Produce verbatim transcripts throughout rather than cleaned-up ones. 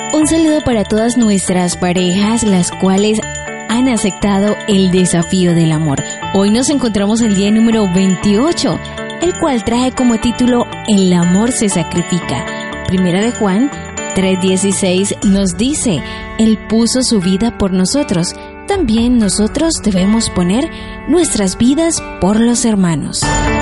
Un saludo para todas nuestras parejas, las cuales han aceptado el desafío del amor. Hoy nos encontramos el día número veintiocho, el cual trae como título El amor se sacrifica. Primera de Juan tres dieciséis nos dice: Él puso su vida por nosotros. También nosotros debemos poner nuestras vidas por los hermanos.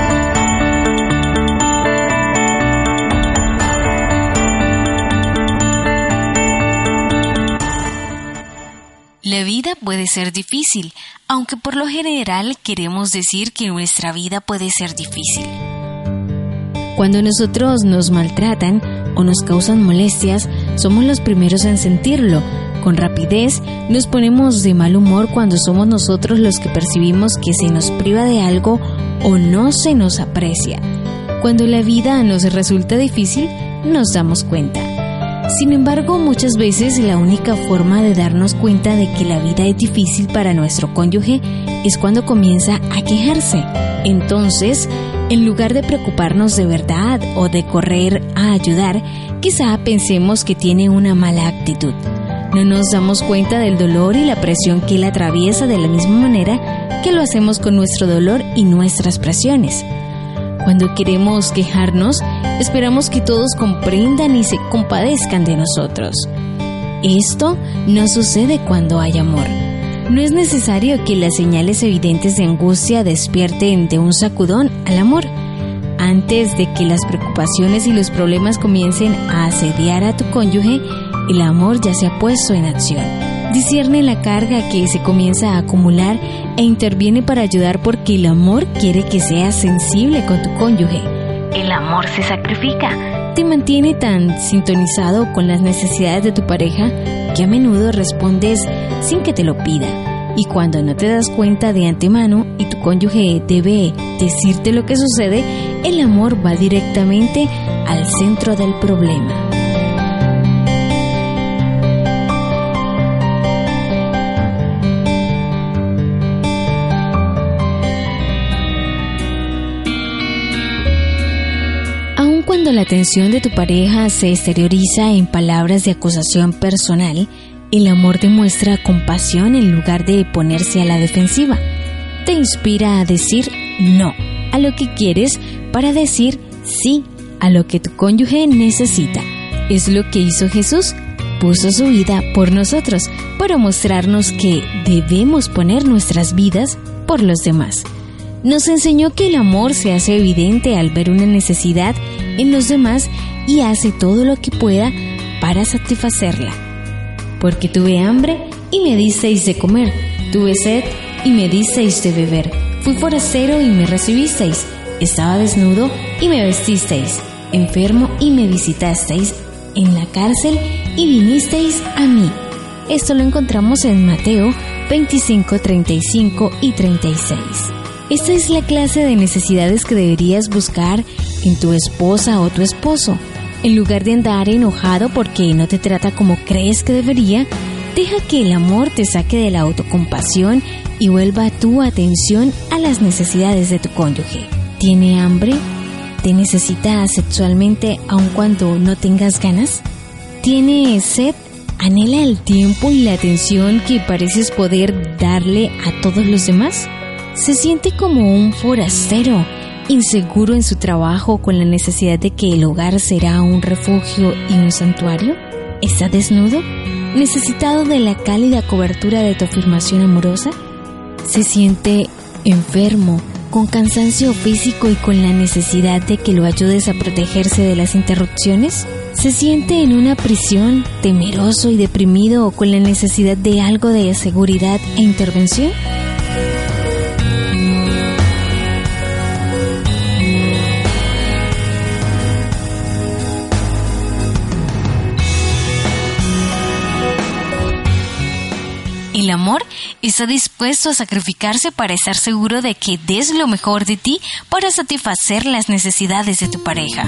La vida puede ser difícil, aunque por lo general queremos decir que nuestra vida puede ser difícil. Cuando nosotros nos maltratan o nos causan molestias, somos los primeros en sentirlo. Con rapidez nos ponemos de mal humor cuando somos nosotros los que percibimos que se nos priva de algo o no se nos aprecia. Cuando la vida nos resulta difícil, nos damos cuenta. Sin embargo, muchas veces la única forma de darnos cuenta de que la vida es difícil para nuestro cónyuge es cuando comienza a quejarse. Entonces, en lugar de preocuparnos de verdad o de correr a ayudar, quizá pensemos que tiene una mala actitud. No nos damos cuenta del dolor y la presión que él atraviesa de la misma manera que lo hacemos con nuestro dolor y nuestras presiones. Cuando queremos quejarnos, esperamos que todos comprendan y se compadezcan de nosotros. Esto no sucede cuando hay amor. No es necesario que las señales evidentes de angustia despierten de un sacudón al amor. Antes de que las preocupaciones y los problemas comiencen a asediar a tu cónyuge, el amor ya se ha puesto en acción. Discierne la carga que se comienza a acumular e interviene para ayudar, porque el amor quiere que seas sensible con tu cónyuge. El amor se sacrifica. Te mantiene tan sintonizado con las necesidades de tu pareja que a menudo respondes sin que te lo pida. Y cuando no te das cuenta de antemano y tu cónyuge debe decirte lo que sucede, el amor va directamente al centro del problema. Cuando la atención de tu pareja se exterioriza en palabras de acusación personal, el amor demuestra compasión en lugar de ponerse a la defensiva. Te inspira a decir no a lo que quieres para decir sí a lo que tu cónyuge necesita. Es lo que hizo Jesús. Puso su vida por nosotros para mostrarnos que debemos poner nuestras vidas por los demás. Nos enseñó que el amor se hace evidente al ver una necesidad en los demás y hace todo lo que pueda para satisfacerla. Porque tuve hambre y me disteis de comer, tuve sed y me disteis de beber, fui forastero y me recibisteis, estaba desnudo y me vestisteis, enfermo y me visitasteis, en la cárcel y vinisteis a mí. Esto lo encontramos en Mateo veinticinco, treinta y cinco y treinta y seis. Esta es la clase de necesidades que deberías buscar en tu esposa o tu esposo. En lugar de andar enojado porque no te trata como crees que debería, deja que el amor te saque de la autocompasión y vuelva tu atención a las necesidades de tu cónyuge. ¿Tiene hambre? ¿Te necesita sexualmente aun cuando no tengas ganas? ¿Tiene sed? ¿Anhela el tiempo y la atención que pareces poder darle a todos los demás? ¿Se siente como un forastero, inseguro en su trabajo, con la necesidad de que el hogar será un refugio y un santuario? ¿Está desnudo, necesitado de la cálida cobertura de tu afirmación amorosa? ¿Se siente enfermo, con cansancio físico y con la necesidad de que lo ayudes a protegerse de las interrupciones? ¿Se siente en una prisión, temeroso y deprimido, o con la necesidad de algo de seguridad e intervención? El amor está dispuesto a sacrificarse para estar seguro de que des lo mejor de ti para satisfacer las necesidades de tu pareja.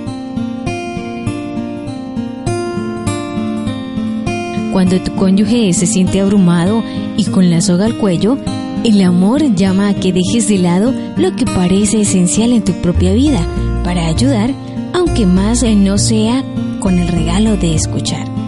Cuando tu cónyuge se siente abrumado y con la soga al cuello, el amor llama a que dejes de lado lo que parece esencial en tu propia vida para ayudar, aunque más no sea con el regalo de escuchar.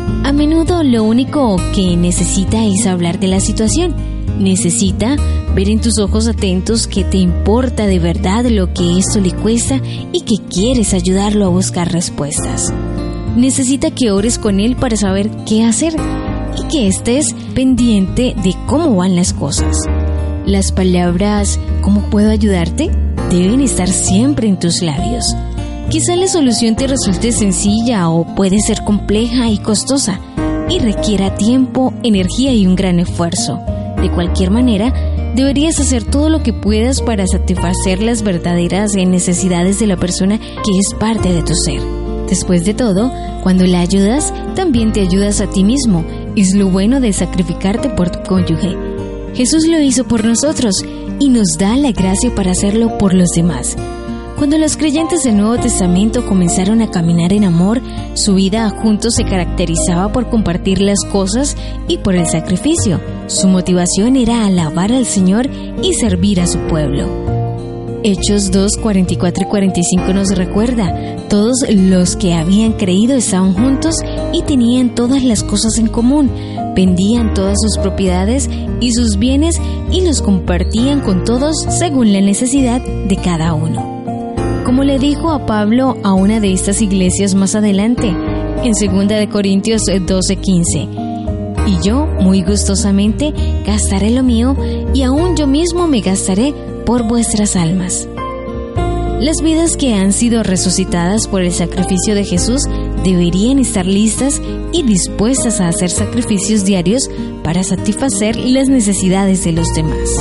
A menudo lo único que necesita es hablar de la situación. Necesita ver en tus ojos atentos que te importa de verdad lo que esto le cuesta y que quieres ayudarlo a buscar respuestas. Necesita que ores con él para saber qué hacer y que estés pendiente de cómo van las cosas. Las palabras ¿cómo puedo ayudarte? Deben estar siempre en tus labios. Quizá la solución te resulte sencilla o puede ser compleja y costosa y requiera tiempo, energía y un gran esfuerzo. De cualquier manera, deberías hacer todo lo que puedas para satisfacer las verdaderas necesidades de la persona que es parte de tu ser. Después de todo, cuando la ayudas, también te ayudas a ti mismo. Es lo bueno de sacrificarte por tu cónyuge. Jesús lo hizo por nosotros y nos da la gracia para hacerlo por los demás. Cuando los creyentes del Nuevo Testamento comenzaron a caminar en amor, su vida juntos se caracterizaba por compartir las cosas y por el sacrificio. Su motivación era alabar al Señor y servir a su pueblo. Hechos dos, cuarenta y cuatro y cuarenta y cinco nos recuerda: todos los que habían creído estaban juntos y tenían todas las cosas en común, vendían todas sus propiedades y sus bienes y los compartían con todos según la necesidad de cada uno. Como le dijo a Pablo a una de estas iglesias más adelante, en segunda de Corintios doce quince: y yo, muy gustosamente, gastaré lo mío, y aún yo mismo me gastaré por vuestras almas. Las vidas que han sido resucitadas por el sacrificio de Jesús deberían estar listas y dispuestas a hacer sacrificios diarios para satisfacer las necesidades de los demás.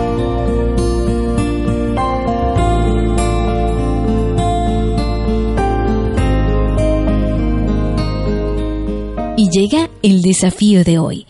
Y llega el desafío de hoy.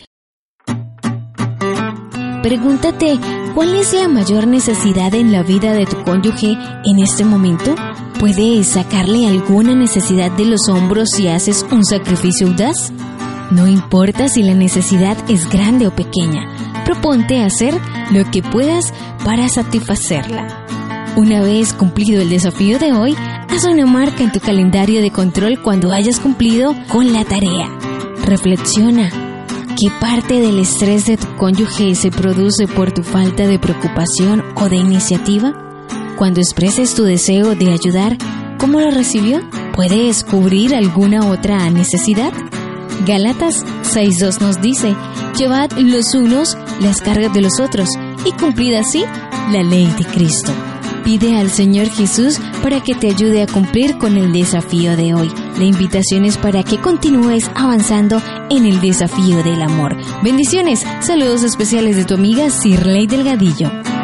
Pregúntate, ¿cuál es la mayor necesidad en la vida de tu cónyuge en este momento? ¿Puedes sacarle alguna necesidad de los hombros si haces un sacrificio audaz? No importa si la necesidad es grande o pequeña, proponte hacer lo que puedas para satisfacerla. Una vez cumplido el desafío de hoy, haz una marca en tu calendario de control cuando hayas cumplido con la tarea. Reflexiona, ¿qué parte del estrés de tu cónyuge se produce por tu falta de preocupación o de iniciativa? Cuando expreses tu deseo de ayudar, ¿cómo lo recibió? ¿Puedes cubrir alguna otra necesidad? Gálatas seis dos nos dice: llevad los unos las cargas de los otros y cumplid así la ley de Cristo. Pide al Señor Jesús para que te ayude a cumplir con el desafío de hoy. La invitación es para que continúes avanzando en el desafío del amor. Bendiciones, saludos especiales de tu amiga Sirley Delgadillo.